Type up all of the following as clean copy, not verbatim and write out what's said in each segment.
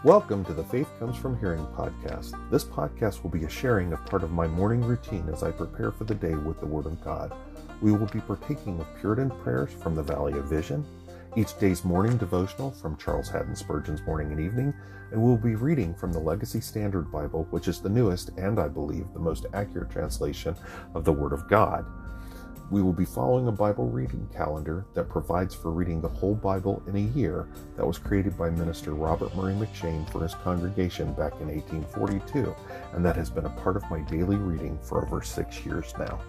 Welcome to the Faith Comes From Hearing podcast. This podcast will be a sharing of part of my morning routine as I prepare for the day with the Word of God. We will be partaking of Puritan prayers from the Valley of Vision, each day's morning devotional from Charles Haddon Spurgeon's Morning and Evening, and we'll be reading from the Legacy Standard Bible, which is the newest and, I believe, the most accurate translation of the Word of God. We will be following a Bible reading calendar that provides for reading the whole Bible in a year that was created by Minister Robert Murray McCheyne for his congregation back in 1842, and that has been a part of my daily reading for over 6 years now.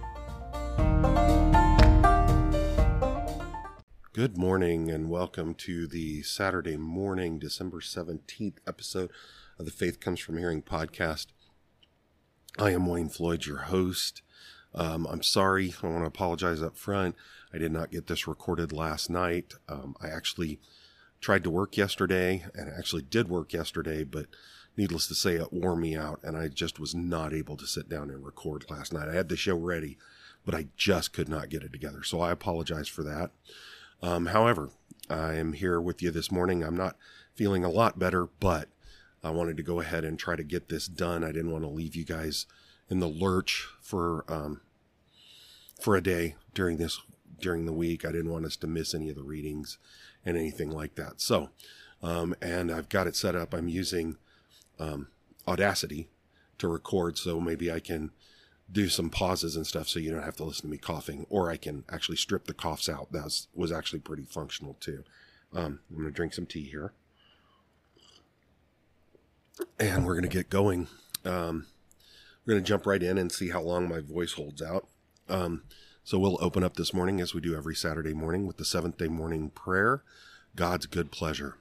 Good morning and welcome to the Saturday morning, December 17th episode of the Faith Comes From Hearing podcast. I am Wayne Floyd, your host. I'm sorry. I want to apologize up front. I did not get this recorded last night. I actually tried to work yesterday and actually did work yesterday, but needless to say, it wore me out and I just was not able to sit down and record last night. I had the show ready, but I just could not get it together. So I apologize for that. However, I am here with you this morning. I'm not feeling a lot better, but I wanted to go ahead and try to get this done. I didn't want to leave you guys in the lurch for a day during the week. I didn't want us to miss any of the readings and anything like that. So, and I've got it set up. I'm using Audacity to record, so maybe I can do some pauses and stuff so you don't have to listen to me coughing, or I can actually strip the coughs out. That was actually pretty functional too. I'm going to drink some tea here. And we're going to get going. We're going to jump right in and see how long my voice holds out. So we'll open up this morning as we do every Saturday morning with the seventh day morning prayer, God's good pleasure.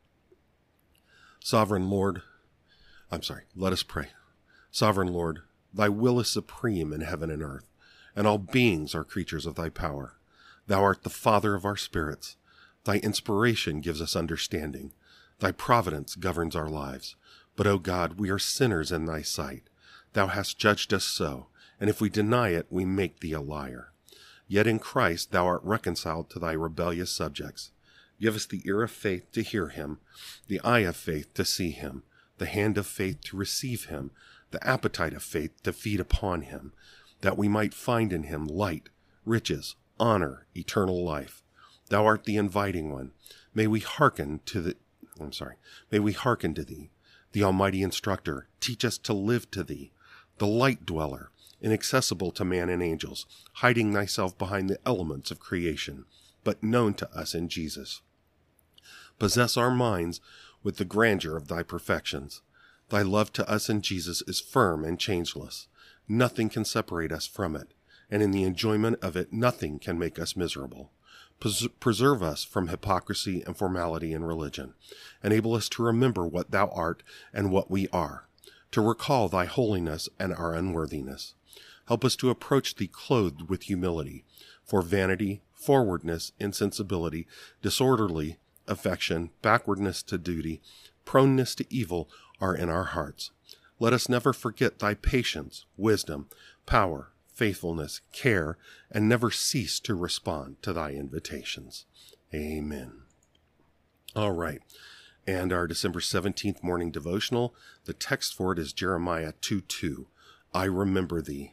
Let us pray. Sovereign Lord, thy will is supreme in heaven and earth, and all beings are creatures of thy power. Thou art the Father of our spirits. Thy inspiration gives us understanding. Thy providence governs our lives. But, O God, we are sinners in thy sight. Thou hast judged us so, and if we deny it, we make thee a liar. Yet in Christ thou art reconciled to thy rebellious subjects. Give us the ear of faith to hear him, the eye of faith to see him, the hand of faith to receive him, the appetite of faith to feed upon him, that we might find in him light, riches, honor, eternal life. Thou art the inviting one. May we hearken to thee, the almighty instructor. Teach us to live to thee, the light dweller, inaccessible to man and angels, hiding thyself behind the elements of creation, but known to us in Jesus. Possess our minds with the grandeur of thy perfections. Thy love to us in Jesus is firm and changeless. Nothing can separate us from it, and in the enjoyment of it nothing can make us miserable. Preserve us from hypocrisy and formality in religion. Enable us to remember what thou art and what we are, to recall thy holiness and our unworthiness. Help us to approach thee clothed with humility, for vanity, forwardness, insensibility, disorderly affection, backwardness to duty, proneness to evil are in our hearts. Let us never forget thy patience, wisdom, power, faithfulness, care, and never cease to respond to thy invitations. Amen. All right. And our December 17th morning devotional, the text for it is Jeremiah 2:2. I remember thee.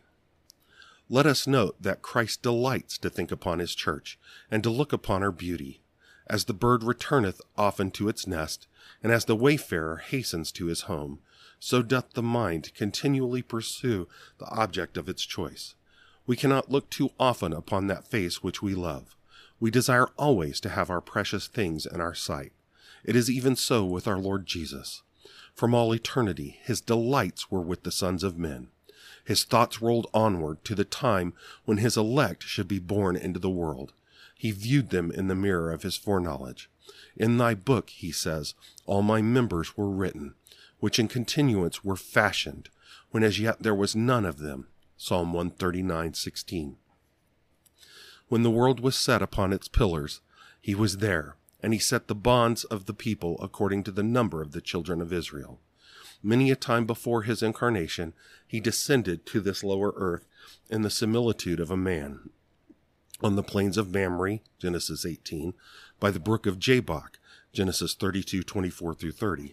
Let us note that Christ delights to think upon his church and to look upon her beauty. As the bird returneth often to its nest, and as the wayfarer hastens to his home, so doth the mind continually pursue the object of its choice. We cannot look too often upon that face which we love. We desire always to have our precious things in our sight. It is even so with our Lord Jesus. From all eternity, his delights were with the sons of men. His thoughts rolled onward to the time when his elect should be born into the world. He viewed them in the mirror of his foreknowledge. In thy book, he says, all my members were written, which in continuance were fashioned, when as yet there was none of them. Psalm 139:16. When the world was set upon its pillars, he was there, and he set the bonds of the people according to the number of the children of Israel. Many a time before his incarnation, he descended to this lower earth in the similitude of a man. On the plains of Mamre, Genesis 18, by the brook of Jabbok, Genesis 32:24-30.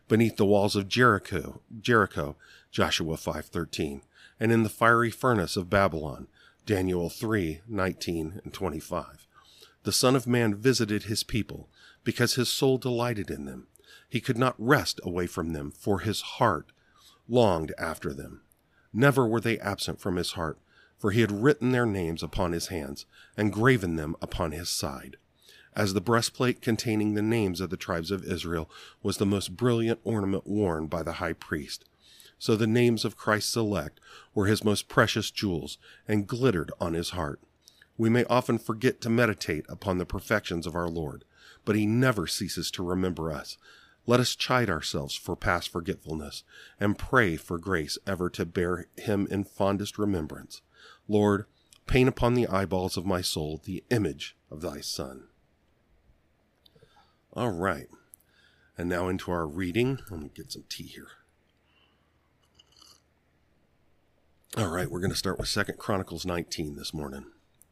beneath the walls of Jericho, Joshua 5:13, and in the fiery furnace of Babylon, Daniel 3:19 and 25. The Son of Man visited his people, because his soul delighted in them. He could not rest away from them, for his heart longed after them. Never were they absent from his heart, for he had written their names upon his hands, and graven them upon his side. As the breastplate containing the names of the tribes of Israel was the most brilliant ornament worn by the high priest, so the names of Christ's elect were his most precious jewels, and glittered on his heart. We may often forget to meditate upon the perfections of our Lord, but he never ceases to remember us. Let us chide ourselves for past forgetfulness, and pray for grace ever to bear him in fondest remembrance. Lord, paint upon the eyeballs of my soul the image of thy Son. All right, and now into our reading. Let me get some tea here. All right, we're going to start with 2 Chronicles 19 this morning.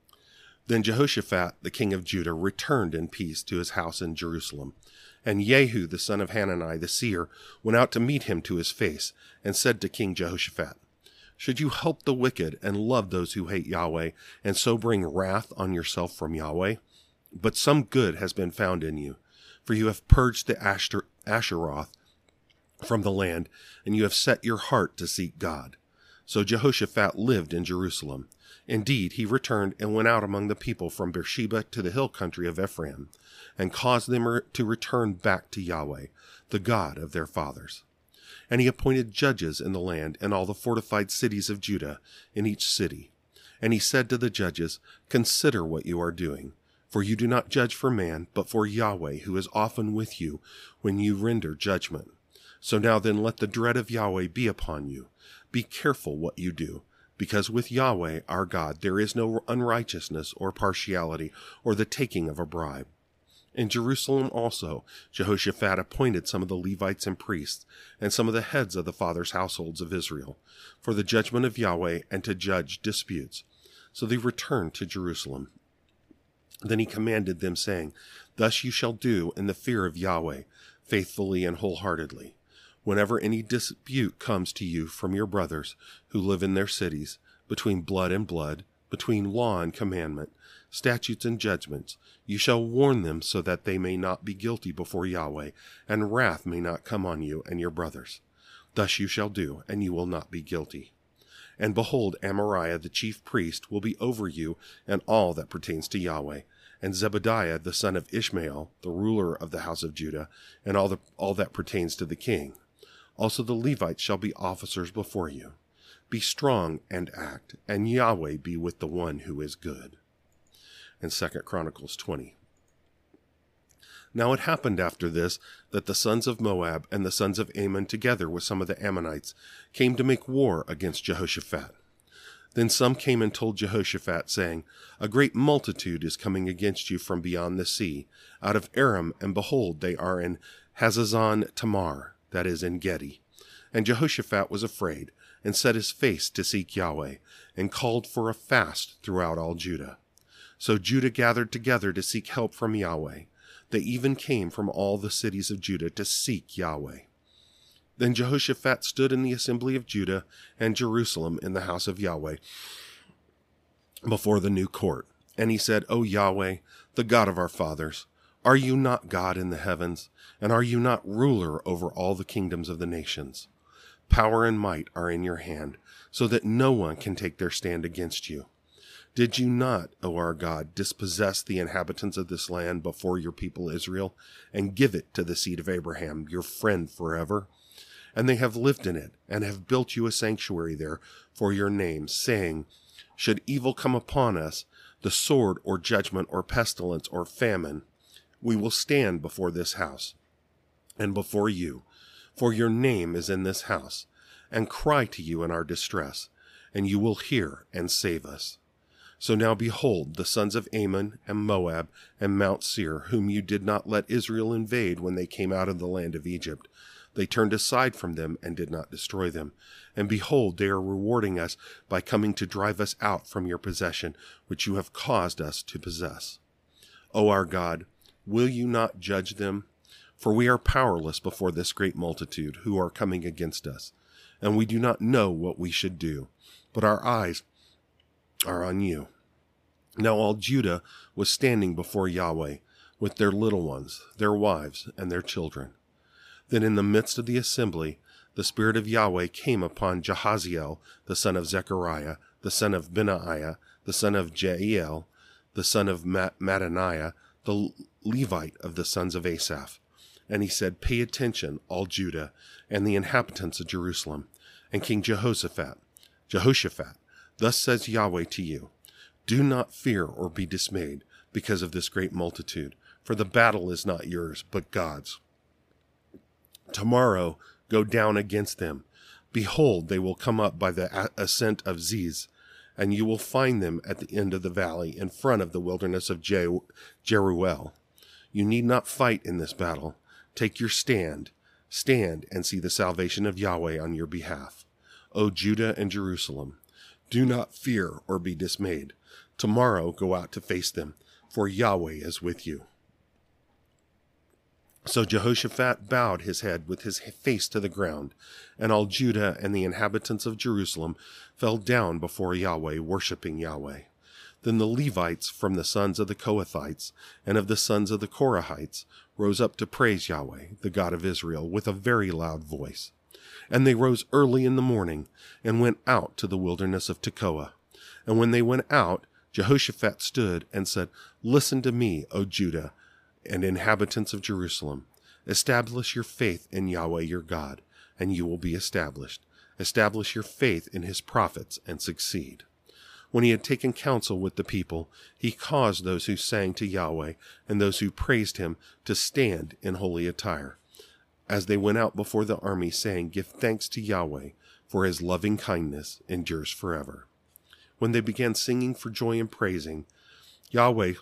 Then Jehoshaphat, the king of Judah, returned in peace to his house in Jerusalem. And Jehu, the son of Hanani, the seer, went out to meet him to his face, and said to King Jehoshaphat, "Should you help the wicked and love those who hate Yahweh, and so bring wrath on yourself from Yahweh? But some good has been found in you, for you have purged the Asheroth from the land, and you have set your heart to seek God." So Jehoshaphat lived in Jerusalem. Indeed, he returned and went out among the people from Beersheba to the hill country of Ephraim, and caused them to return back to Yahweh, the God of their fathers. And he appointed judges in the land and all the fortified cities of Judah in each city. And he said to the judges, "Consider what you are doing, for you do not judge for man, but for Yahweh, who is often with you when you render judgment. So now then let the dread of Yahweh be upon you. Be careful what you do, because with Yahweh our God there is no unrighteousness or partiality or the taking of a bribe." In Jerusalem also Jehoshaphat appointed some of the Levites and priests, and some of the heads of the fathers' households of Israel, for the judgment of Yahweh and to judge disputes. So they returned to Jerusalem. Then he commanded them, saying, "Thus you shall do in the fear of Yahweh, faithfully and wholeheartedly. Whenever any dispute comes to you from your brothers who live in their cities, between blood and blood, between law and commandment, statutes and judgments, you shall warn them so that they may not be guilty before Yahweh, and wrath may not come on you and your brothers. Thus you shall do, and you will not be guilty. And behold, Amariah the chief priest will be over you and all that pertains to Yahweh, and Zebadiah the son of Ishmael, the ruler of the house of Judah, and all that pertains to the king. Also the Levites shall be officers before you. Be strong and act, and Yahweh be with the one who is good." And 2 Chronicles 20. Now it happened after this that the sons of Moab and the sons of Ammon, together with some of the Ammonites, came to make war against Jehoshaphat. Then some came and told Jehoshaphat, saying, "A great multitude is coming against you from beyond the sea, out of Aram, and behold, they are in Hazazon Tamar, that is, in Gedi." And Jehoshaphat was afraid, and set his face to seek Yahweh, and called for a fast throughout all Judah. So Judah gathered together to seek help from Yahweh. They even came from all the cities of Judah to seek Yahweh. Then Jehoshaphat stood in the assembly of Judah and Jerusalem in the house of Yahweh before the new court. And he said, "O Yahweh, the God of our fathers, are you not God in the heavens? And are you not ruler over all the kingdoms of the nations? Power and might are in your hand, so that no one can take their stand against you. Did you not, O our God, dispossess the inhabitants of this land before your people Israel, and give it to the seed of Abraham, your friend forever? And they have lived in it, and have built you a sanctuary there for your name, saying, should evil come upon us, the sword or judgment or pestilence or famine, we will stand before this house and before you, for your name is in this house, and cry to you in our distress, and you will hear and save us. So now behold, the sons of Ammon and Moab and Mount Seir, whom you did not let Israel invade when they came out of the land of Egypt, they turned aside from them and did not destroy them. And behold, they are rewarding us by coming to drive us out from your possession, which you have caused us to possess. O our God, will you not judge them? For we are powerless before this great multitude who are coming against us, and we do not know what we should do, but our eyes are on you." Now all Judah was standing before Yahweh, with their little ones, their wives, and their children. Then in the midst of the assembly, the Spirit of Yahweh came upon Jahaziel, the son of Zechariah, the son of Benaiah, the son of Jael, the son of Mattaniah, the Levite of the sons of Asaph. And he said, "Pay attention, all Judah, and the inhabitants of Jerusalem, and King Jehoshaphat. Thus says Yahweh to you, do not fear or be dismayed because of this great multitude, for the battle is not yours, but God's. Tomorrow go down against them. Behold, they will come up by the ascent of Ziz, and you will find them at the end of the valley, in front of the wilderness of Jeruel. You need not fight in this battle. Take your stand and see the salvation of Yahweh on your behalf. O Judah and Jerusalem, do not fear or be dismayed. Tomorrow go out to face them, for Yahweh is with you." So Jehoshaphat bowed his head with his face to the ground, and all Judah and the inhabitants of Jerusalem fell down before Yahweh, worshiping Yahweh. Then the Levites from the sons of the Kohathites and of the sons of the Korahites rose up to praise Yahweh, the God of Israel, with a very loud voice. And they rose early in the morning and went out to the wilderness of Tekoa. And when they went out, Jehoshaphat stood and said, "Listen to me, O Judah and inhabitants of Jerusalem. Establish your faith in Yahweh your God, and you will be established. Establish your faith in his prophets and succeed." When he had taken counsel with the people, he caused those who sang to Yahweh and those who praised him to stand in holy attire, as they went out before the army, saying, "Give thanks to Yahweh, for his loving kindness endures forever." When they began singing for joy and praising, Yahweh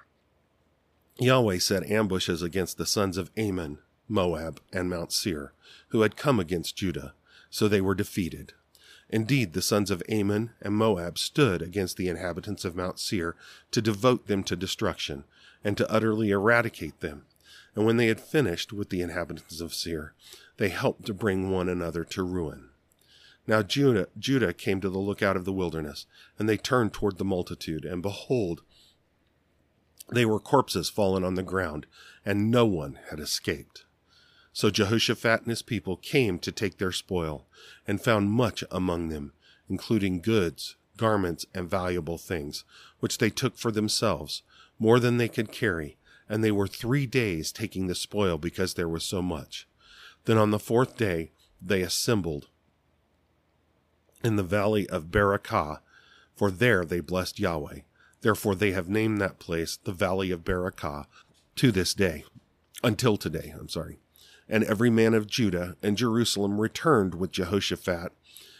set ambushes against the sons of Ammon, Moab, and Mount Seir, who had come against Judah, so they were defeated. Indeed, the sons of Ammon and Moab stood against the inhabitants of Mount Seir to devote them to destruction, and to utterly eradicate them. And when they had finished with the inhabitants of Seir, they helped to bring one another to ruin. Now Judah came to the lookout of the wilderness, and they turned toward the multitude, and behold, they were corpses fallen on the ground, and no one had escaped. So Jehoshaphat and his people came to take their spoil, and found much among them, including goods, garments, and valuable things, which they took for themselves, more than they could carry, and they were 3 days taking the spoil because there was so much. Then on the 4th day they assembled in the valley of Berakah, for there they blessed Yahweh. Therefore they have named that place the valley of Berakah until today. And every man of Judah and Jerusalem returned with Jehoshaphat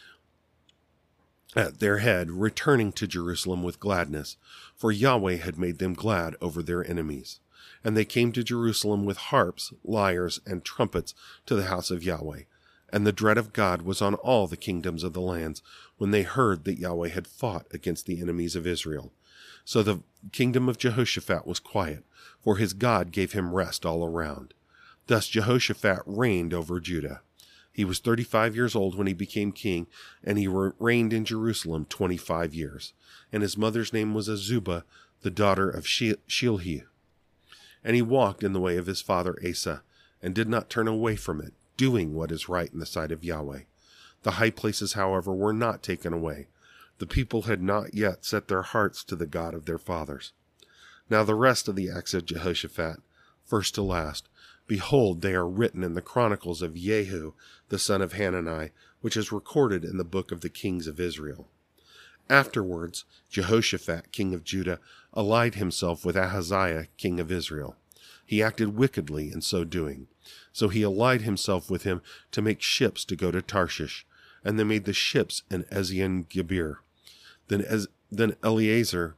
at their head, returning to Jerusalem with gladness, for Yahweh had made them glad over their enemies. And they came to Jerusalem with harps, lyres, and trumpets to the house of Yahweh. And the dread of God was on all the kingdoms of the lands when they heard that Yahweh had fought against the enemies of Israel. So the kingdom of Jehoshaphat was quiet, for his God gave him rest all around. Thus Jehoshaphat reigned over Judah. He was 35 years old when he became king, and he reigned in Jerusalem 25 years. And his mother's name was Azubah, the daughter of Shilhi. And he walked in the way of his father Asa, and did not turn away from it, doing what is right in the sight of Yahweh. The high places, however, were not taken away. The people had not yet set their hearts to the God of their fathers. Now the rest of the acts of Jehoshaphat, first to last, behold, they are written in the chronicles of Jehu, the son of Hanani, which is recorded in the book of the kings of Israel. Afterwards, Jehoshaphat, king of Judah, allied himself with Ahaziah, king of Israel. He acted wickedly in so doing. So he allied himself with him to make ships to go to Tarshish, and they made the ships in Ezion-Geber. Then Eliezer,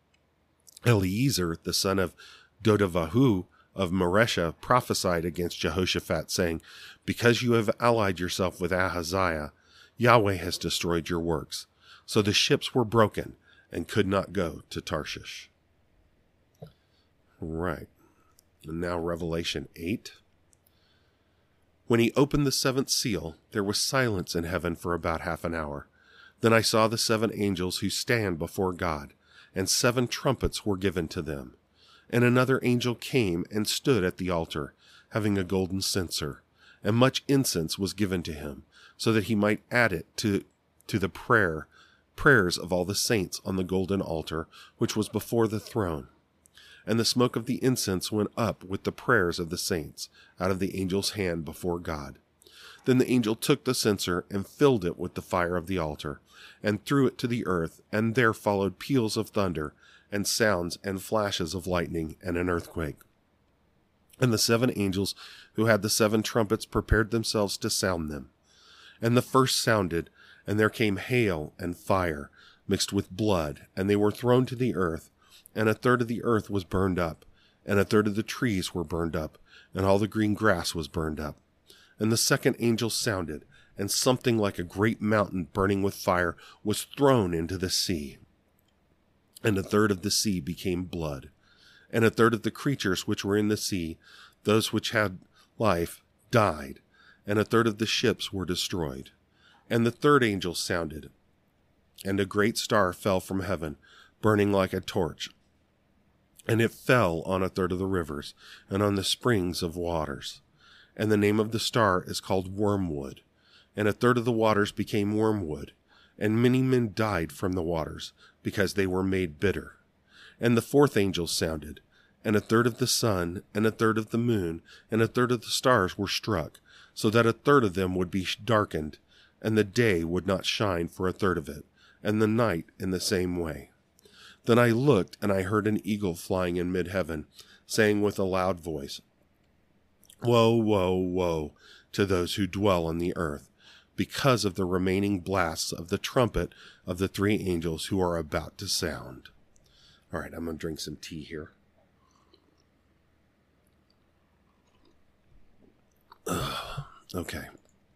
the son of Dodavahu of Maresha, prophesied against Jehoshaphat, saying, "Because you have allied yourself with Ahaziah, Yahweh has destroyed your works." So the ships were broken and could not go to Tarshish. Right. And now Revelation 8. When he opened the seventh seal, there was silence in heaven for about half an hour. Then I saw the 7 angels who stand before God, and 7 trumpets were given to them. And another angel came and stood at the altar, having a golden censer, and much incense was given to him, so that he might add it to the prayers of all the saints on the golden altar which was before the throne. And the smoke of the incense went up with the prayers of the saints out of the angel's hand before God. Then the angel took the censer and filled it with the fire of the altar, and threw it to the earth, and there followed peals of thunder, and sounds and flashes of lightning, and an earthquake. And the 7 angels who had the 7 trumpets prepared themselves to sound them. And the first sounded, and there came hail and fire mixed with blood, and they were thrown to the earth, and a third of the earth was burned up, and a third of the trees were burned up, and all the green grass was burned up. And the second angel sounded, and something like a great mountain burning with fire was thrown into the sea. And a third of the sea became blood, and a third of the creatures which were in the sea, those which had life, died, and a third of the ships were destroyed. And the third angel sounded, and a great star fell from heaven, burning like a torch. And it fell on a third of the rivers, and on the springs of waters. And the name of the star is called Wormwood. And a third of the waters became wormwood, and many men died from the waters, because they were made bitter. And the fourth angel sounded, and a third of the sun, and a third of the moon, and a third of the stars were struck, so that a third of them would be darkened, and the day would not shine for a third of it, and the night in the same way. Then I looked, and I heard an eagle flying in mid-heaven, saying with a loud voice, Woe, woe, woe to those who dwell on the earth, because of the remaining blasts of the trumpet of the 3 angels who are about to sound. All right, I'm going to drink some tea here. Okay.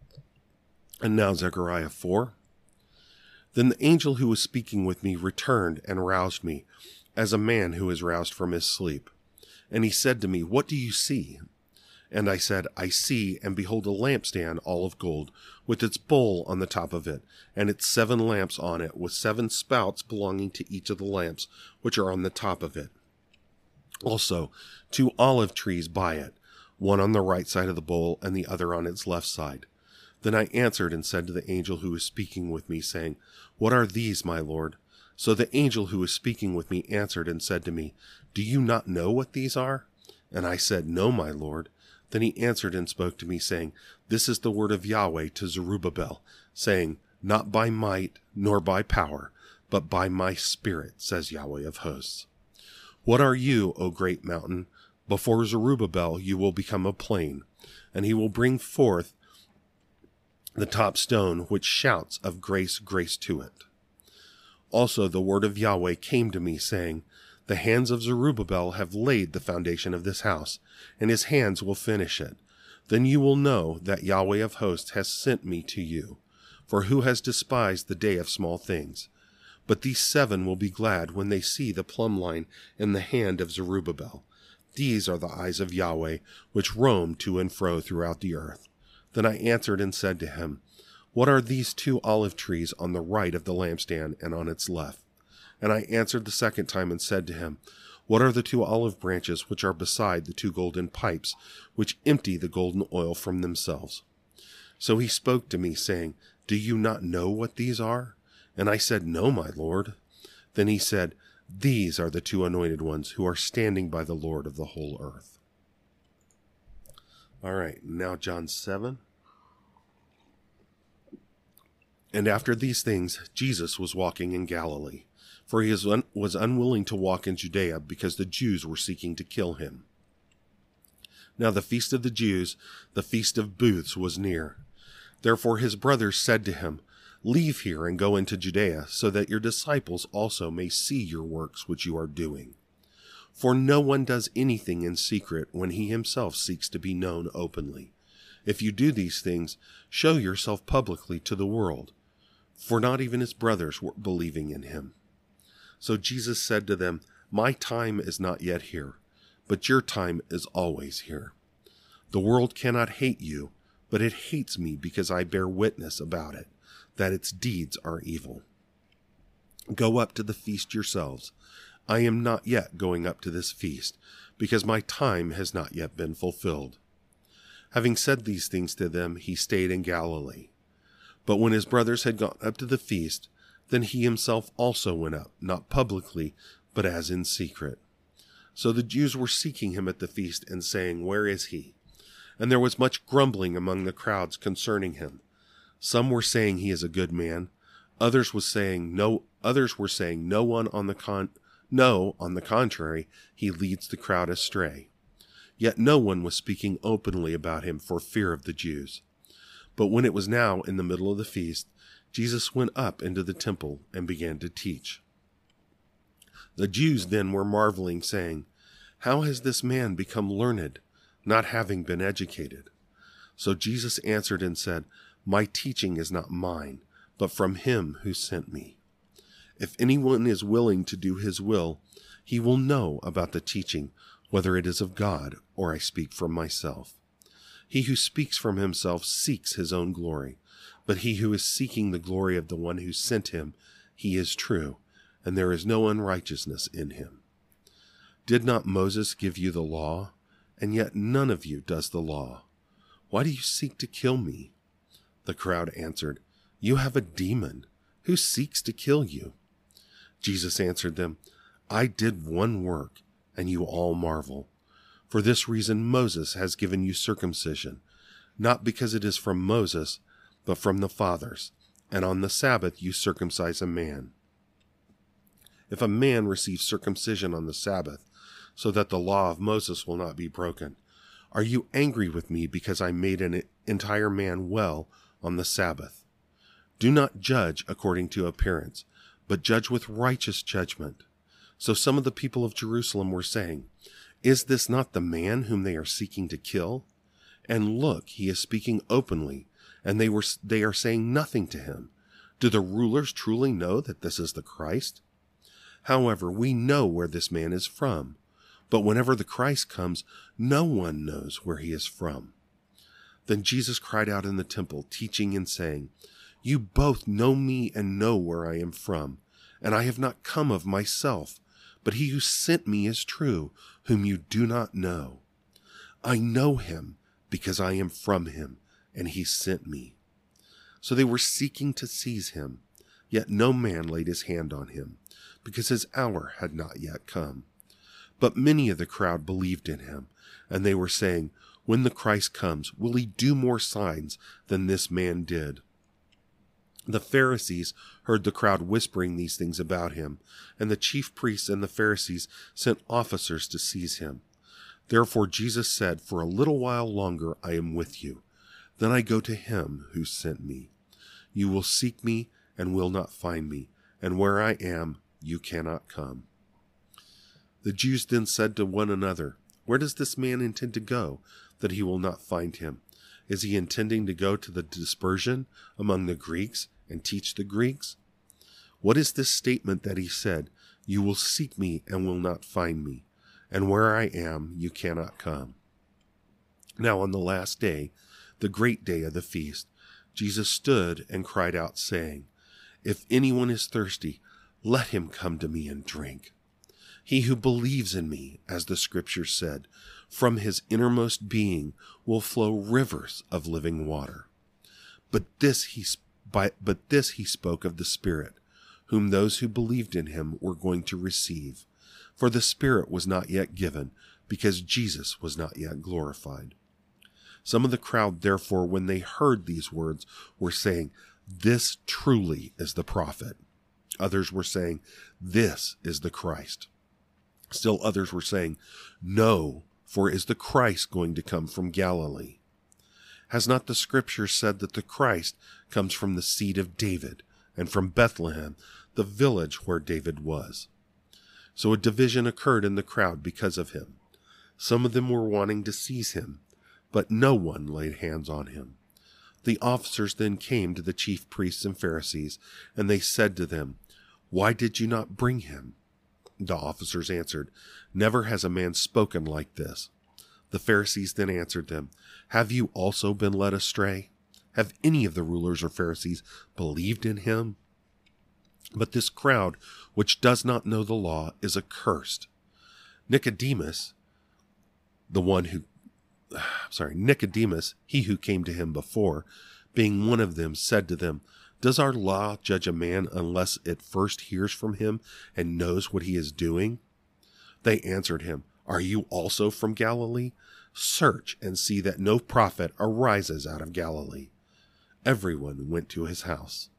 And now Zechariah 4. Then the angel who was speaking with me returned and roused me, as a man who is roused from his sleep. And he said to me, What do you see? And I said, I see, and behold a lampstand all of gold, with its bowl on the top of it, and its 7 lamps on it, with 7 spouts belonging to each of the lamps, which are on the top of it. Also 2 olive trees by it, one on the right side of the bowl, and the other on its left side. Then I answered and said to the angel who was speaking with me, saying, What are these, my Lord? So the angel who was speaking with me answered and said to me, Do you not know what these are? And I said, No, my Lord. Then he answered and spoke to me, saying, This is the word of Yahweh to Zerubbabel, saying, Not by might nor by power, but by my spirit, says Yahweh of hosts. What are you, O great mountain? Before Zerubbabel you will become a plain, and he will bring forth the top stone, which shouts of grace, grace to it. Also the word of Yahweh came to me, saying, The hands of Zerubbabel have laid the foundation of this house, and his hands will finish it. Then you will know that Yahweh of hosts has sent me to you. For who has despised the day of small things? But these 7 will be glad when they see the plumb line in the hand of Zerubbabel. These are the eyes of Yahweh, which roam to and fro throughout the earth. Then I answered and said to him, What are these 2 olive trees on the right of the lampstand and on its left? And I answered the second time and said to him, What are the 2 olive branches which are beside the 2 golden pipes, which empty the golden oil from themselves? So he spoke to me, saying, Do you not know what these are? And I said, No, my Lord. Then he said, These are the 2 anointed ones who are standing by the Lord of the whole earth. All right, now John 7. And after these things, Jesus was walking in Galilee, for he was unwilling to walk in Judea, because the Jews were seeking to kill him. Now the feast of the Jews, the feast of booths, was near. Therefore his brothers said to him, Leave here and go into Judea, so that your disciples also may see your works which you are doing. For no one does anything in secret when he himself seeks to be known openly. If you do these things, show yourself publicly to the world. For not even his brothers were believing in him. So Jesus said to them, My time is not yet here, but your time is always here. The world cannot hate you, but it hates me because I bear witness about it, that its deeds are evil. Go up to the feast yourselves. I am not yet going up to this feast, because my time has not yet been fulfilled." Having said these things to them, he stayed in Galilee. But when his brothers had gone up to the feast, then he himself also went up, not publicly, but as in secret. So the Jews were seeking him at the feast and saying, "Where is he?" And there was much grumbling among the crowds concerning him. Some were saying he is a good man. Others were saying no one on the contrary, he leads the crowd astray. Yet no one was speaking openly about him for fear of the Jews. But when it was now in the middle of the feast, Jesus went up into the temple and began to teach. The Jews then were marveling, saying, "How has this man become learned, not having been educated?" So Jesus answered and said, "My teaching is not mine, but from him who sent me. If anyone is willing to do his will, he will know about the teaching, whether it is of God or I speak from myself. He who speaks from himself seeks his own glory, but he who is seeking the glory of the one who sent him, he is true, and there is no unrighteousness in him. Did not Moses give you the law? And yet none of you does the law. Why do you seek to kill me?" The crowd answered, "You have a demon. Who seeks to kill you?" Jesus answered them, "I did one work, and you all marvel. For this reason Moses has given you circumcision, not because it is from Moses, but from the fathers, and on the Sabbath you circumcise a man. If a man receives circumcision on the Sabbath, so that the law of Moses will not be broken, are you angry with me because I made an entire man well on the Sabbath? Do not judge according to appearance, but judge with righteous judgment." So some of the people of Jerusalem were saying, "Is this not the man whom they are seeking to kill? And look, he is speaking openly, and they are saying nothing to him. Do the rulers truly know that this is the Christ? However, we know where this man is from, but whenever the Christ comes, no one knows where he is from." Then Jesus cried out in the temple, teaching and saying, "You both know me and know where I am from, and I have not come of myself, but he who sent me is true, whom you do not know. I know him because I am from him, and he sent me." So they were seeking to seize him, yet no man laid his hand on him, because his hour had not yet come. But many of the crowd believed in him, and they were saying, "When the Christ comes, will he do more signs than this man did?" The Pharisees heard the crowd whispering these things about him, and the chief priests and the Pharisees sent officers to seize him. Therefore Jesus said, "For a little while longer I am with you. Then I go to him who sent me. You will seek me and will not find me, and where I am, you cannot come." The Jews then said to one another, "Where does this man intend to go, that he will not find him? Is he intending to go to the dispersion among the Greeks and teach the Greeks? What is this statement that he said, 'You will seek me and will not find me, and where I am, you cannot come'?" Now on the last day, the great day of the feast, Jesus stood and cried out, saying, "If anyone is thirsty, let him come to me and drink. He who believes in me, as the Scripture said, from his innermost being will flow rivers of living water." But this he spoke of the Spirit, whom those who believed in him were going to receive, for the Spirit was not yet given, because Jesus was not yet glorified. Some of the crowd, therefore, when they heard these words, were saying, "This truly is the prophet." Others were saying, "This is the Christ." Still others were saying, "No, for is the Christ going to come from Galilee? Has not the Scripture said that the Christ comes from the seed of David, and from Bethlehem, the village where David was?" So a division occurred in the crowd because of him. Some of them were wanting to seize him, but no one laid hands on him. The officers then came to the chief priests and Pharisees, and they said to them, "Why did you not bring him?" The officers answered, "Never has a man spoken like this." The Pharisees then answered them, "Have you also been led astray? Have any of the rulers or Pharisees believed in him? But this crowd, which does not know the law, is accursed." Nicodemus, he who came to him before, being one of them, said to them, "Does our law judge a man unless it first hears from him and knows what he is doing?" They answered him, "Are you also from Galilee? Search and see that no prophet arises out of Galilee." Everyone went to his house.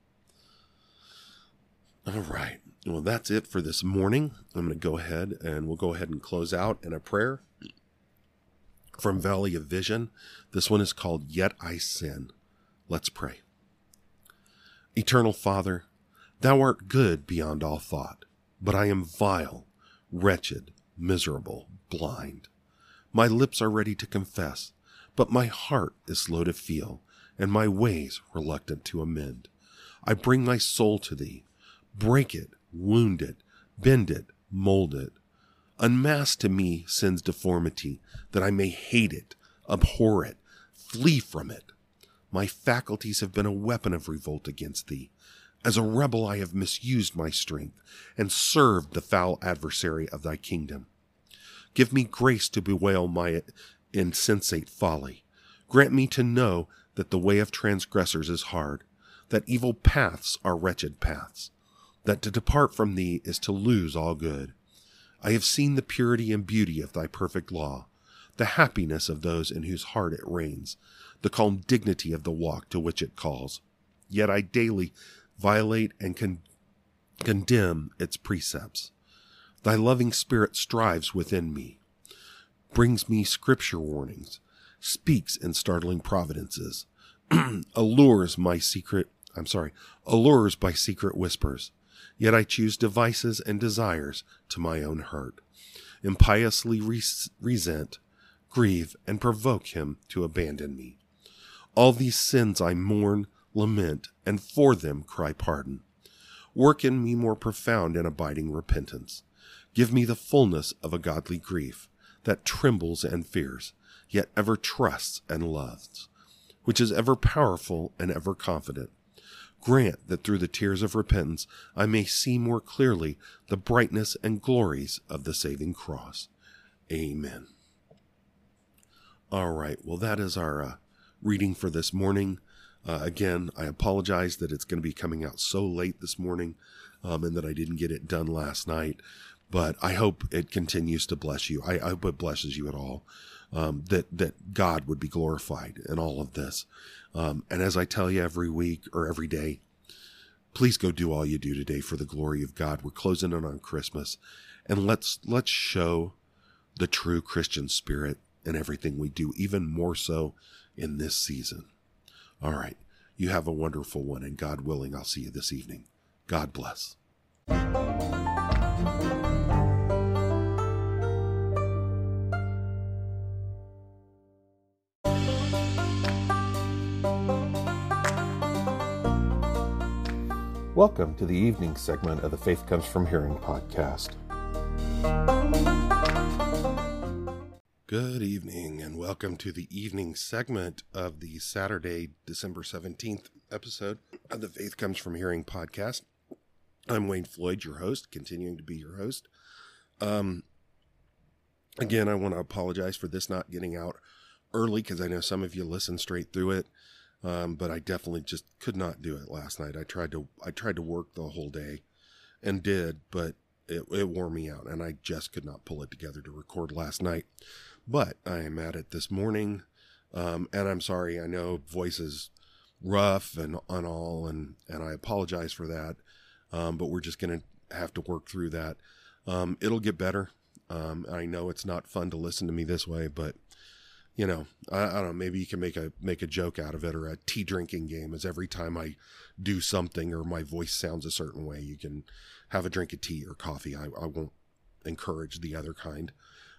All right. Well, that's it for this morning. I'm going to go ahead and close out in a prayer from Valley of Vision. This one is called Yet I Sin. Let's pray. Eternal Father, thou art good beyond all thought, but I am vile, wretched, miserable, blind. My lips are ready to confess, but my heart is slow to feel, and my ways reluctant to amend. I bring my soul to thee. Break it, wound it, bend it, mold it. Unmask to me sin's deformity, that I may hate it, abhor it, flee from it. My faculties have been a weapon of revolt against thee. As a rebel I have misused my strength, and served the foul adversary of thy kingdom. Give me grace to bewail my insensate folly. Grant me to know that the way of transgressors is hard, that evil paths are wretched paths, that to depart from thee is to lose all good. I have seen the purity and beauty of thy perfect law, the happiness of those in whose heart it reigns, the calm dignity of the walk to which it calls. Yet I daily violate and condemn its precepts. Thy loving spirit strives within me, brings me scripture warnings, speaks in startling providences, allures by secret whispers. Yet I choose devices and desires to my own hurt, impiously resent, grieve, and provoke him to abandon me. All these sins I mourn, lament, and for them cry pardon. Work in me more profound and abiding repentance. Give me the fullness of a godly grief that trembles and fears, yet ever trusts and loves, which is ever powerful and ever confident. Grant that through the tears of repentance I may see more clearly the brightness and glories of the saving cross. Amen. All right, well, that is our reading for this morning. Again, I apologize that it's going to be coming out so late this morning and that I didn't get it done last night, but I hope it continues to bless you. I hope it blesses you at all, that God would be glorified in all of this. And as I tell you every week or every day, please go do all you do today for the glory of God. We're closing in on Christmas, and let's show the true Christian spirit in everything we do, even more so in this season. All right. You have a wonderful one, and God willing, I'll see you this evening. God bless. Welcome to the evening segment of the Faith Comes From Hearing podcast. Good evening, and welcome to the evening segment of the Saturday, December 17th episode of the Faith Comes From Hearing podcast. I'm Wayne Floyd, your host, continuing to be your host. Again, I want to apologize for this not getting out early, because I know some of you listen straight through it. But I definitely just could not do it last night. I tried to work the whole day and did, but it wore me out, and I just could not pull it together to record last night. But I am at it this morning, and I'm sorry. I know voice is rough and all, and I apologize for that. But we're just going to have to work through that. It'll get better. I know it's not fun to listen to me this way, but you know, I don't know, maybe you can make a joke out of it, or a tea drinking game, as every time I do something or my voice sounds a certain way, you can have a drink of tea or coffee. I won't encourage the other kind.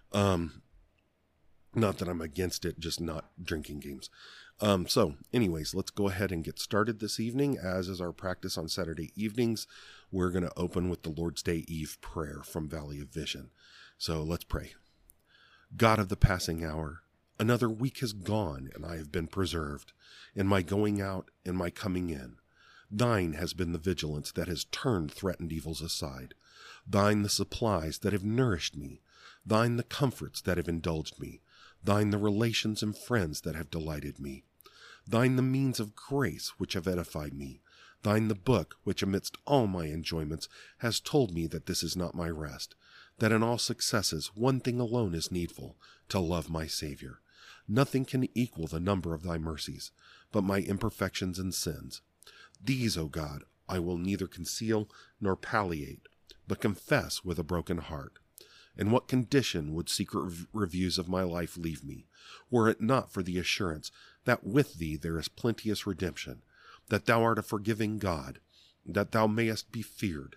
Not that I'm against it, just not drinking games. So anyways, let's go ahead and get started this evening. As is our practice on Saturday evenings, we're going to open with the Lord's Day Eve prayer from Valley of Vision. So let's pray. God of the passing hour, another week has gone, and I have been preserved, in my going out and my coming in. Thine has been the vigilance that has turned threatened evils aside. Thine the supplies that have nourished me. Thine the comforts that have indulged me. Thine the relations and friends that have delighted me. Thine the means of grace which have edified me. Thine the book which amidst all my enjoyments has told me that this is not my rest, that in all successes one thing alone is needful, to love my Savior. Nothing can equal the number of thy mercies, but my imperfections and sins. These, O God, I will neither conceal nor palliate, but confess with a broken heart. In what condition would secret reviews of my life leave me, were it not for the assurance that with thee there is plenteous redemption, that thou art a forgiving God, that thou mayest be feared?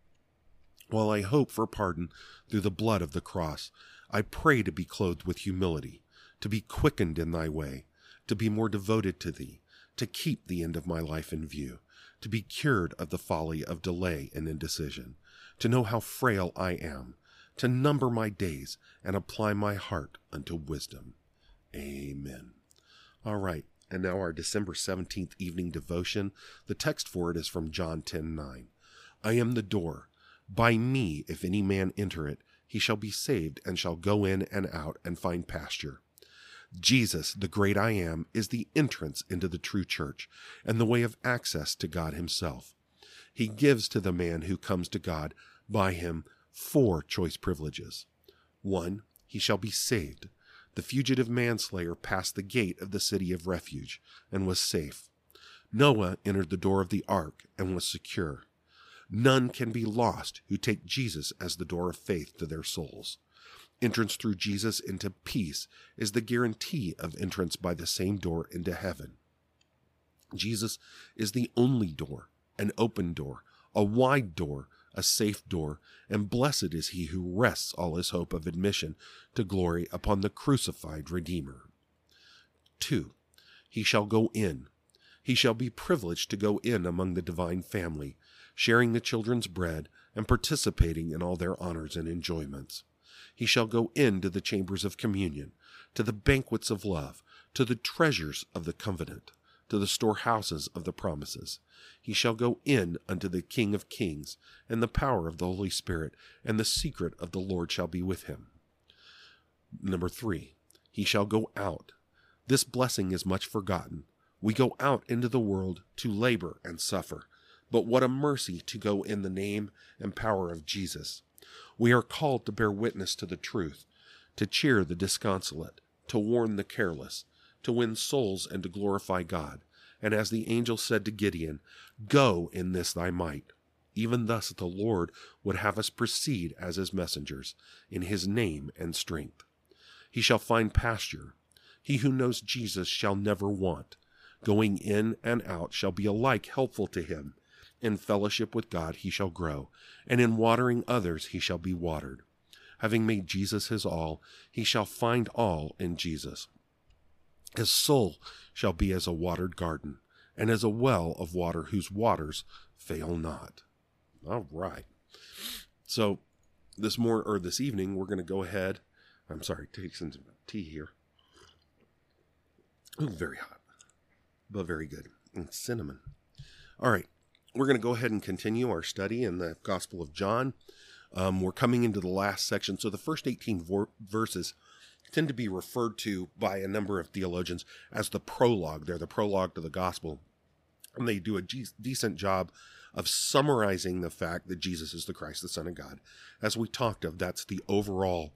While I hope for pardon through the blood of the cross, I pray to be clothed with humility, to be quickened in thy way, to be more devoted to thee, to keep the end of my life in view, to be cured of the folly of delay and indecision, to know how frail I am, to number my days and apply my heart unto wisdom. Amen. All right, and now our December 17th evening devotion. The text for it is from John 10:9. I am the door. By me, if any man enter it, he shall be saved and shall go in and out and find pasture. Jesus, the great I Am, is the entrance into the true church and the way of access to God himself. He gives to the man who comes to God by him 4 choice privileges. 1, he shall be saved. The fugitive manslayer passed the gate of the city of refuge and was safe. Noah entered the door of the ark and was secure. None can be lost who take Jesus as the door of faith to their souls. Entrance through Jesus into peace is the guarantee of entrance by the same door into heaven. Jesus is the only door, an open door, a wide door, a safe door, and blessed is he who rests all his hope of admission to glory upon the crucified Redeemer. 2, he shall go in. He shall be privileged to go in among the divine family, sharing the children's bread and participating in all their honors and enjoyments. He shall go into the chambers of communion, to the banquets of love, to the treasures of the covenant, to the storehouses of the promises. He shall go in unto the King of kings, and the power of the Holy Spirit, and the secret of the Lord shall be with him. 3, he shall go out. This blessing is much forgotten. We go out into the world to labor and suffer, but what a mercy to go in the name and power of Jesus. We are called to bear witness to the truth, to cheer the disconsolate, to warn the careless, to win souls and to glorify God. And as the angel said to Gideon, go in this thy might. Even thus the Lord would have us proceed as his messengers, in his name and strength. He shall find pasture. He who knows Jesus shall never want. Going in and out shall be alike helpful to him. In fellowship with God he shall grow, and in watering others he shall be watered. Having made Jesus his all, he shall find all in Jesus. His soul shall be as a watered garden, and as a well of water whose waters fail not. All right. So this evening, we're going to go ahead. I'm sorry, take some tea here. Oh, very hot, but very good. And cinnamon. All right. We're going to go ahead and continue our study in the Gospel of John. We're coming into the last section. So the first 18 verses tend to be referred to by a number of theologians as the prologue. They're the prologue to the Gospel. And they do a decent job of summarizing the fact that Jesus is the Christ, the Son of God. As we talked of, that's the overall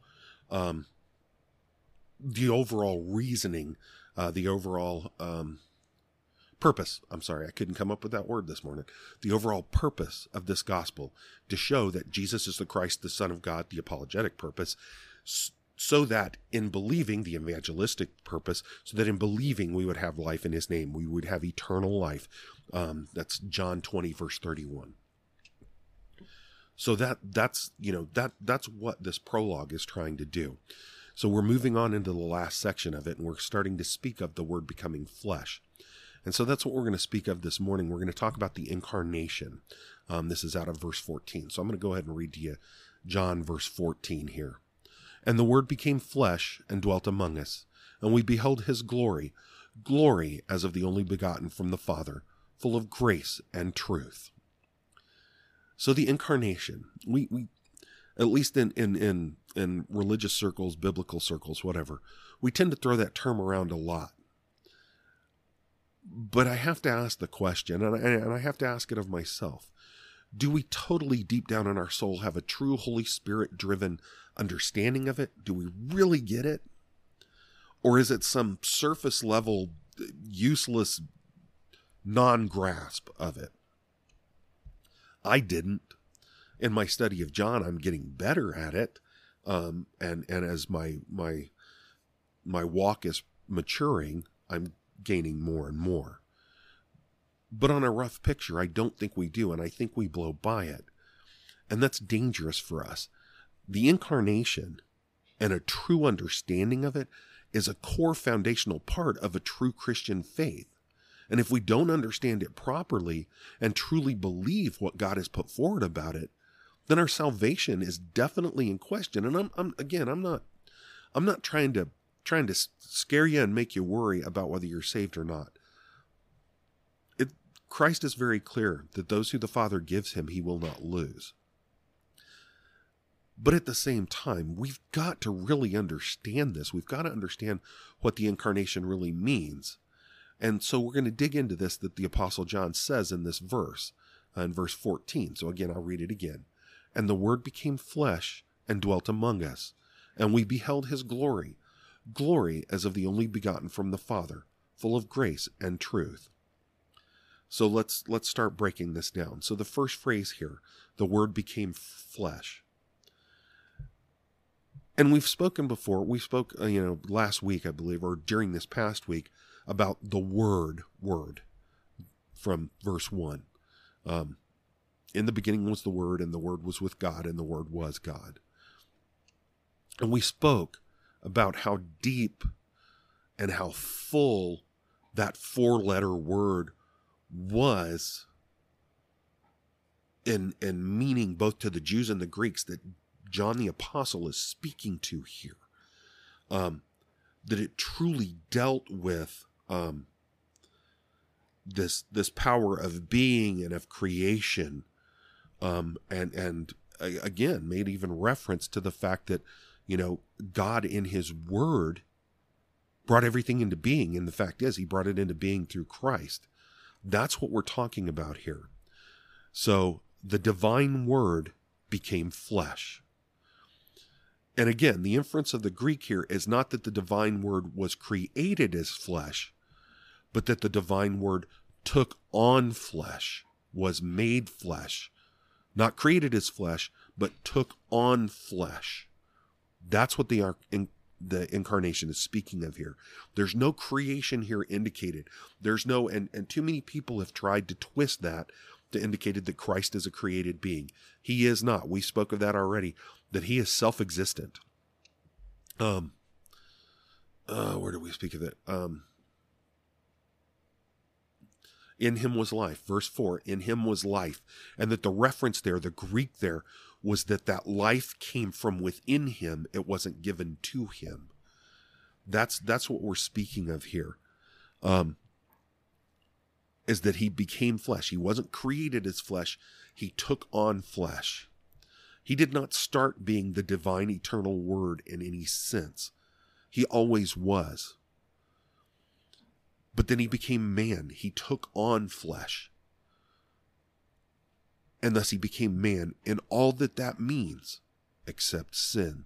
reasoning, the overall purpose. I'm sorry, I couldn't come up with that word this morning. The overall purpose of this gospel, to show that Jesus is the Christ, the Son of God, the apologetic purpose, so that in believing, the evangelistic purpose, so that in believing we would have life in his name, we would have eternal life. That's John 20, verse 31. So that's what this prologue is trying to do. So we're moving on into the last section of it, and we're starting to speak of the Word becoming flesh. And so that's what we're going to speak of this morning. We're going to talk about the incarnation. This is out of verse 14. So I'm going to go ahead and read to you John verse 14 here. And the Word became flesh and dwelt among us, and we beheld his glory, glory as of the only begotten from the Father, full of grace and truth. So the incarnation, we at least in religious circles, biblical circles, whatever, we tend to throw that term around a lot. But I have to ask the question, and I have to ask it of myself. Do we totally deep down in our soul have a true Holy Spirit-driven understanding of it? Do we really get it? Or is it some surface level, useless non-grasp of it? I didn't. In my study of John, I'm getting better at it. And as my walk is maturing, I'm gaining more and more. But on a rough picture, I don't think we do, and I think we blow by it. And that's dangerous for us. The incarnation and a true understanding of it is a core foundational part of a true Christian faith. And if we don't understand it properly and truly believe what God has put forward about it, then our salvation is definitely in question. And I'm not trying to scare you and make you worry about whether you're saved or not. Christ is very clear that those who the Father gives him, he will not lose. But at the same time, we've got to really understand this. We've got to understand what the incarnation really means. And so we're going to dig into this that the Apostle John says in this verse, in verse 14. So again, I'll read it again. And the Word became flesh and dwelt among us, and we beheld his glory, glory as of the only begotten from the Father, full of grace and truth. So let's start breaking this down. So the first phrase here, the Word became flesh. And we've spoken before. We spoke, last week, I believe, or during this past week, about the word from verse 1. In the beginning was the Word, and the Word was with God, and the Word was God. And we spoke about how deep and how full that four-letter word was in meaning both to the Jews and the Greeks that John the Apostle is speaking to here. That it truly dealt with this power of being and of creation, and again made even reference to the fact that God in his Word brought everything into being, and the fact is he brought it into being through Christ. That's what we're talking about here. So the divine Word became flesh. And again, the inference of the Greek here is not that the divine Word was created as flesh, but that the divine Word took on flesh, was made flesh, not created as flesh, but took on flesh. That's what the incarnation is speaking of here. There's no creation here indicated. There's no, and too many people have tried to twist that to indicate that Christ is a created being. He is not. We spoke of that already, that he is self-existent. Where do we speak of it? In him was life. Verse 4, in him was life. And that the reference there, the Greek there, was that life came from within him. It wasn't given to him. That's what we're speaking of here. Is that he became flesh. He wasn't created as flesh. He took on flesh. He did not start being the divine eternal Word in any sense. He always was. But then he became man. He took on flesh. And thus he became man in all that means, except sin.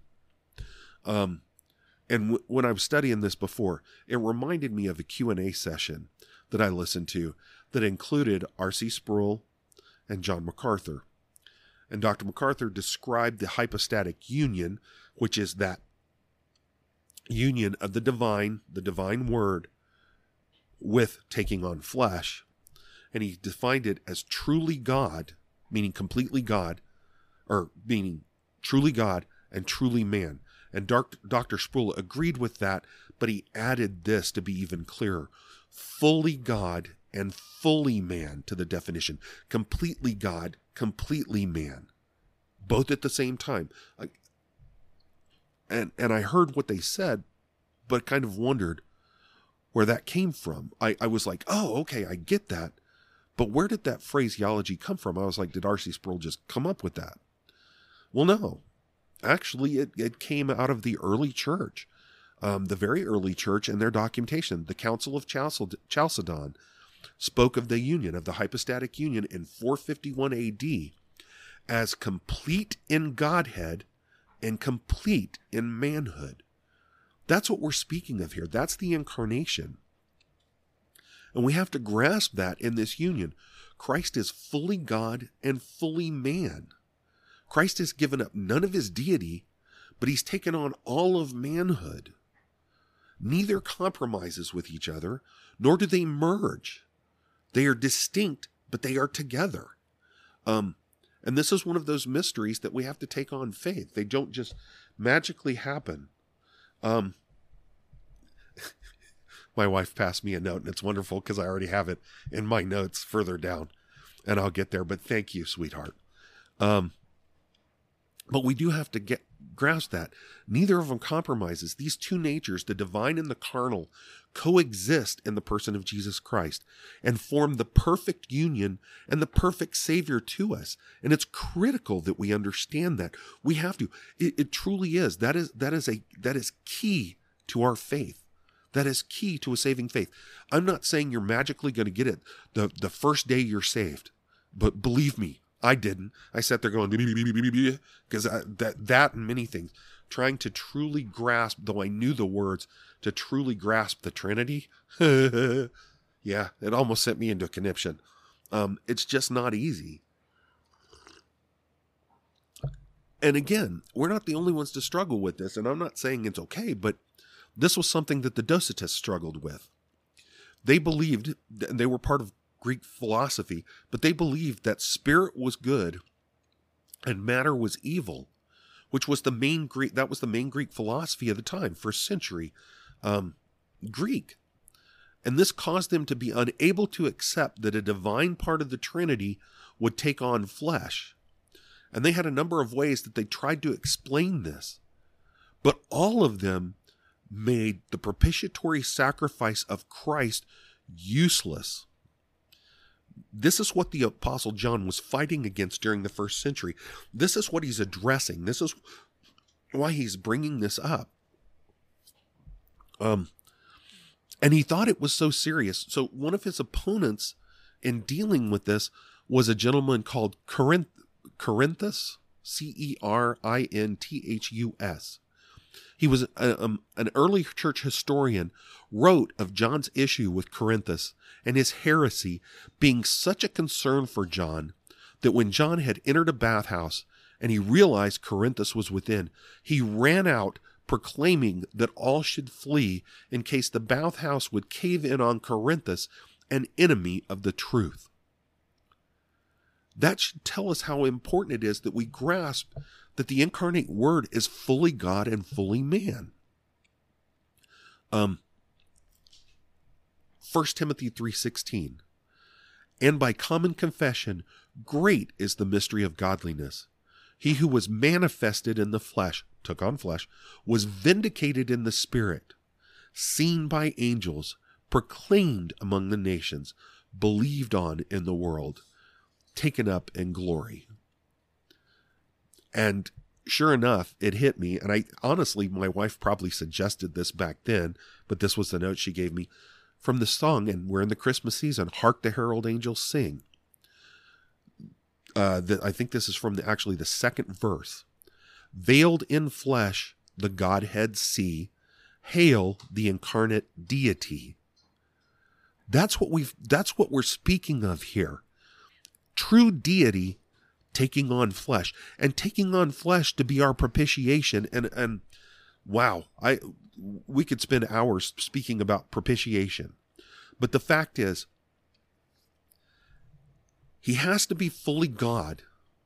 And when I was studying this before, it reminded me of a Q&A session that I listened to that included R.C. Sproul and John MacArthur. And Dr. MacArthur described the hypostatic union, which is that union of the divine Word, with taking on flesh. And he defined it as truly God, meaning completely God, or meaning truly God and truly man. And Dr. Sproul agreed with that, but he added this to be even clearer. Fully God and fully man to the definition. Completely God, completely man. Both at the same time. and I heard what they said, but kind of wondered where that came from. I was like, oh, okay, I get that. But where did that phraseology come from? I was like, did R.C. Sproul just come up with that? Well, no. Actually, it came out of the early church, the very early church, and their documentation. The Council of Chalcedon spoke of the union, of the hypostatic union in 451 A.D. as complete in Godhead and complete in manhood. That's what we're speaking of here. That's the incarnation. And we have to grasp that in this union. Christ is fully God and fully man. Christ has given up none of his deity, but he's taken on all of manhood. Neither compromises with each other, nor do they merge. They are distinct, but they are together. And this is one of those mysteries that we have to take on faith. They don't just magically happen. My wife passed me a note, and it's wonderful because I already have it in my notes further down, and I'll get there. But thank you, sweetheart. But we do have to grasp that. Neither of them compromises. These two natures, the divine and the carnal, coexist in the person of Jesus Christ and form the perfect union and the perfect Savior to us. And it's critical that we understand that. We have to. It truly is. That is key to our faith. That is key to a saving faith. I'm not saying you're magically going to get it the first day you're saved, but believe me, I didn't. I sat there going, because that and many things, trying to truly grasp, though I knew the words, to truly grasp the Trinity. Yeah, it almost sent me into a conniption. It's just not easy. And again, we're not the only ones to struggle with this, and I'm not saying it's okay, but this was something that the Docetists struggled with. They believed, they were part of Greek philosophy, but they believed that spirit was good and matter was evil, which was the main Greek philosophy of the time, first century Greek. And this caused them to be unable to accept that a divine part of the Trinity would take on flesh. And they had a number of ways that they tried to explain this, but all of them made the propitiatory sacrifice of Christ useless. This is what the Apostle John was fighting against during the first century. This is what he's addressing. This is why he's bringing this up. And he thought it was so serious. So one of his opponents in dealing with this was a gentleman called Cerinthus, Cerinthus. He was an early church historian, wrote of John's issue with Cerinthus and his heresy being such a concern for John that when John had entered a bathhouse and he realized Cerinthus was within, he ran out proclaiming that all should flee in case the bathhouse would cave in on Cerinthus, an enemy of the truth. That should tell us how important it is that we grasp that the incarnate Word is fully God and fully man. 1 Timothy 3:16. And by common confession, great is the mystery of godliness. He who was manifested in the flesh, took on flesh, was vindicated in the spirit, seen by angels, proclaimed among the nations, believed on in the world, taken up in glory. And sure enough, it hit me. And I honestly, my wife probably suggested this back then, but this was the note she gave me from the song, and we're in the Christmas season, Hark the Herald Angels Sing. I think this is from actually the second verse. Veiled in flesh, the Godhead see. Hail the incarnate deity. That's what we're speaking of here. True deity taking on flesh, and taking on flesh to be our propitiation. And wow, we could spend hours speaking about propitiation. But the fact is, he has to be fully God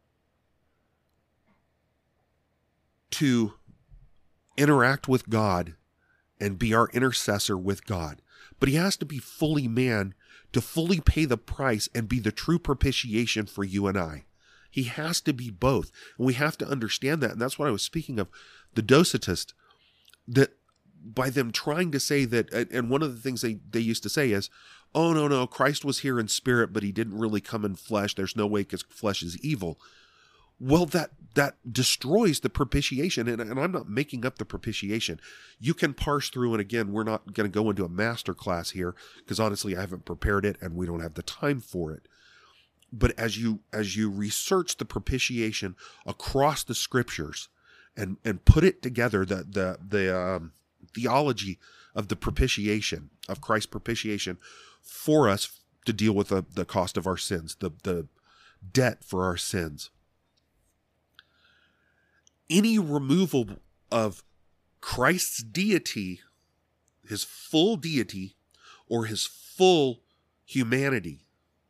to interact with God and be our intercessor with God. But he has to be fully man to fully pay the price and be the true propitiation for you and I. He has to be both. And we have to understand that. And that's what I was speaking of. the Docetists, that by them trying to say that, and one of the things they used to say is, oh, no, Christ was here in spirit, but he didn't really come in flesh. There's no way because flesh is evil. Well, that destroys the propitiation, and I'm not making up the propitiation. You can parse through, and again, we're not going to go into a master class here, because honestly, I haven't prepared it, and we don't have the time for it. But as you research the propitiation across the scriptures, and put it together, the theology of the propitiation, of Christ's propitiation for us to deal with the cost of our sins, the debt for our sins. Any removal of Christ's deity, his full deity, or his full humanity,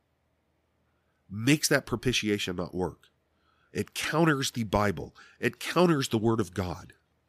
makes that propitiation not work. It counters the Bible. It counters the Word of God.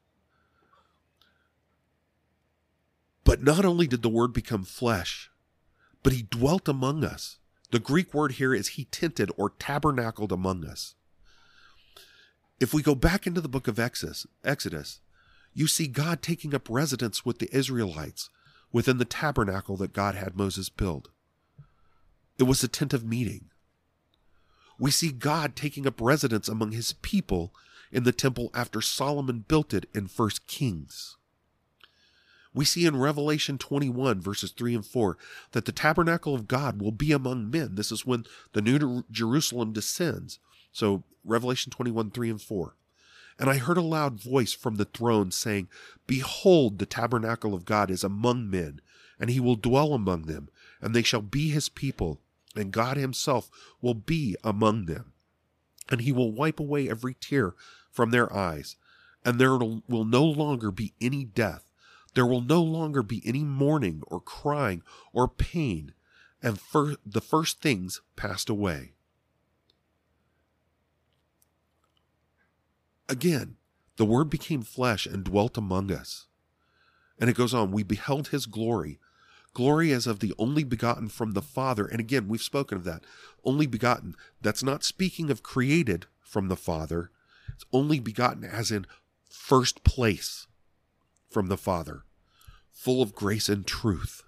But not only did the Word become flesh, but he dwelt among us. The Greek word here is he tented or tabernacled among us. If we go back into the book of Exodus, you see God taking up residence with the Israelites within the tabernacle that God had Moses build. It was a tent of meeting. We see God taking up residence among his people in the temple after Solomon built it in 1 Kings. We see in Revelation 21, verses 3 and 4, that the tabernacle of God will be among men. This is when the New Jerusalem descends. So Revelation 21, 3 and 4. And I heard a loud voice from the throne saying, Behold, the tabernacle of God is among men, and he will dwell among them, and they shall be his people, and God himself will be among them. And he will wipe away every tear from their eyes, and there will no longer be any death. There will no longer be any mourning or crying or pain, and the first things passed away. Again, the Word became flesh and dwelt among us. And it goes on, we beheld his glory, glory as of the only begotten from the Father. And again, we've spoken of that. Only begotten. That's not speaking of created from the Father. It's only begotten as in first place from the Father, full of grace and truth.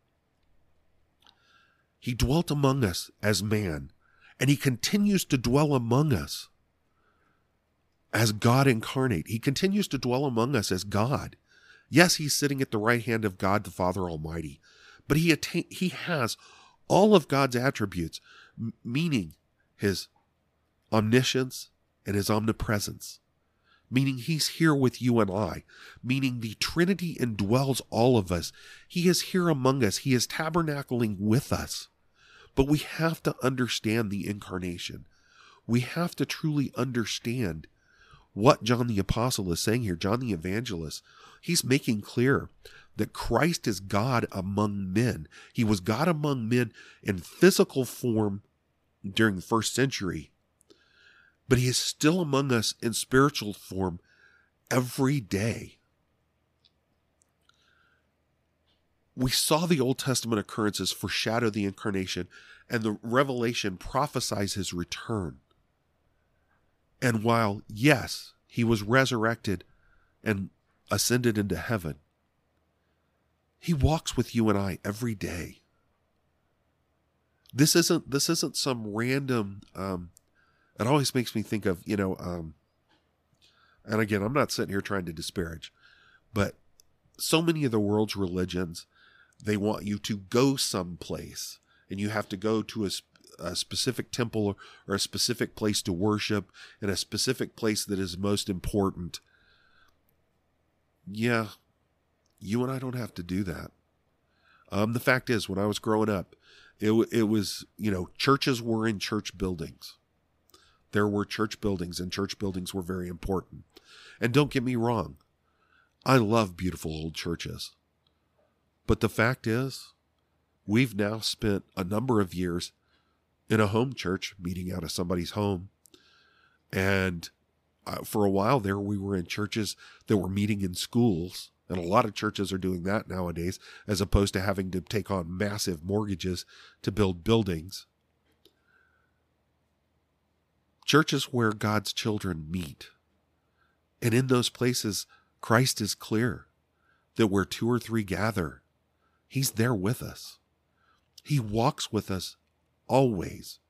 He dwelt among us as man, and he continues to dwell among us as God incarnate. He continues to dwell among us as God. Yes, he's sitting at the right hand of God the Father Almighty, but he has all of God's attributes, meaning his omniscience and his omnipresence, meaning he's here with you and I, meaning the Trinity indwells all of us. He is here among us. He is tabernacling with us. But we have to understand the incarnation. We have to truly understand what John the Apostle is saying here. John the Evangelist, he's making clear that Christ is God among men. He was God among men in physical form during the first century, but he is still among us in spiritual form every day. We saw the Old Testament occurrences foreshadow the incarnation, and the Revelation prophesies his return. And while, yes, he was resurrected and ascended into heaven, he walks with you and I every day. This isn't some random, it always makes me think of, and again, I'm not sitting here trying to disparage, but so many of the world's religions, they want you to go someplace, and you have to go to a specific temple or a specific place to worship, and a specific place that is most important. Yeah, you and I don't have to do that. The fact is, when I was growing up, it was, churches were in church buildings. There were church buildings, and church buildings were very important. And don't get me wrong, I love beautiful old churches. But the fact is, we've now spent a number of years in a home church, meeting out of somebody's home. And for a while there, we were in churches that were meeting in schools. And a lot of churches are doing that nowadays, as opposed to having to take on massive mortgages to build buildings. Churches where God's children meet. And in those places, Christ is clear that where 2 or 3 gather, he's there with us. He walks with us always.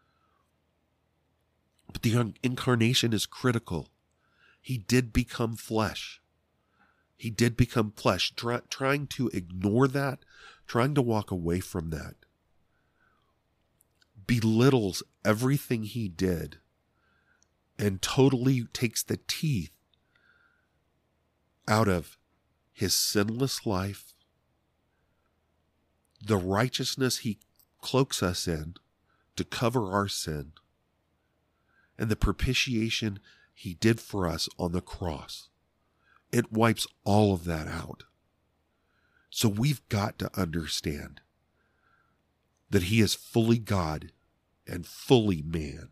But the incarnation is critical. He did become flesh. He did become flesh. Trying to ignore that, trying to walk away from that, belittles everything he did and totally takes the teeth out of his sinless life, the righteousness he cloaks us in to cover our sin, and the propitiation he did for us on the cross. It wipes all of that out. So we've got to understand that he is fully God and fully man.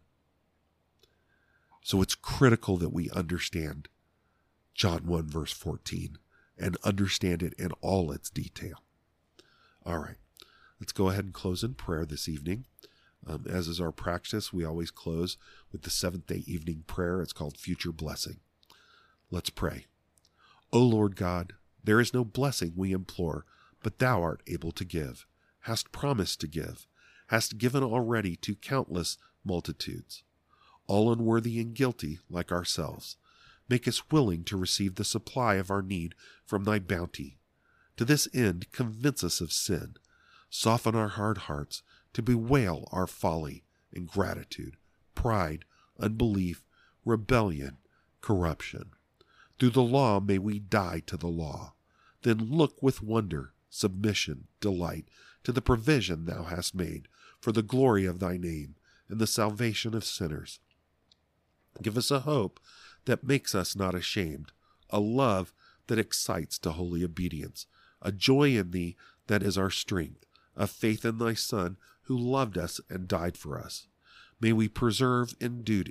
So it's critical that we understand John 1 verse 14 and understand it in all its detail. All right, let's go ahead and close in prayer this evening. As is our practice, we always close with the seventh-day evening prayer. It's called Future Blessing. Let's pray. O Lord God, there is no blessing we implore, but thou art able to give, hast promised to give, hast given already to countless multitudes, all unworthy and guilty like ourselves. Make us willing to receive the supply of our need from thy bounty. To this end, convince us of sin, soften our hard hearts to bewail our folly, ingratitude, pride, unbelief, rebellion, corruption. Through the law may we die to the law. Then look with wonder, submission, delight to the provision thou hast made for the glory of thy name and the salvation of sinners. Give us a hope that makes us not ashamed, a love that excites to holy obedience, a joy in thee that is our strength, a faith in thy Son who loved us and died for us. May we persevere in duty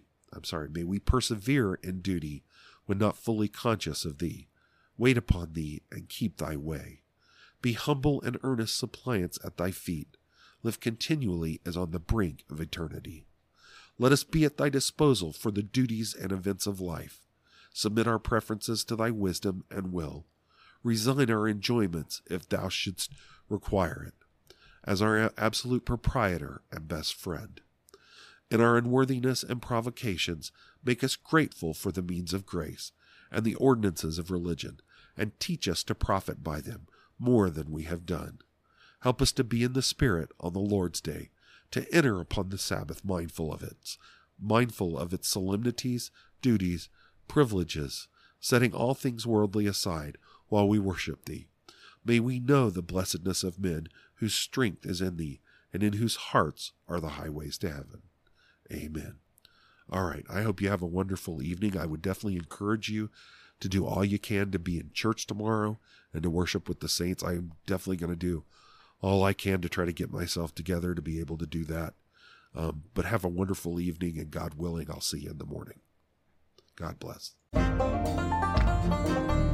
when not fully conscious of thee. Wait upon thee and keep thy way. Be humble and earnest suppliants at thy feet. Live continually as on the brink of eternity. Let us be at thy disposal for the duties and events of life. Submit our preferences to thy wisdom and will. Resign our enjoyments if thou shouldst require it, as our absolute proprietor and best friend. In our unworthiness and provocations, make us grateful for the means of grace and the ordinances of religion, and teach us to profit by them more than we have done. Help us to be in the Spirit on the Lord's Day, to enter upon the Sabbath mindful of its solemnities, duties, privileges, setting all things worldly aside while we worship thee. May we know the blessedness of men whose strength is in thee, and in whose hearts are the highways to heaven. Amen. All right, I hope you have a wonderful evening. I would definitely encourage you to do all you can to be in church tomorrow and to worship with the saints. I am definitely going to do all I can to try to get myself together to be able to do that. But have a wonderful evening, and God willing, I'll see you in the morning. God bless.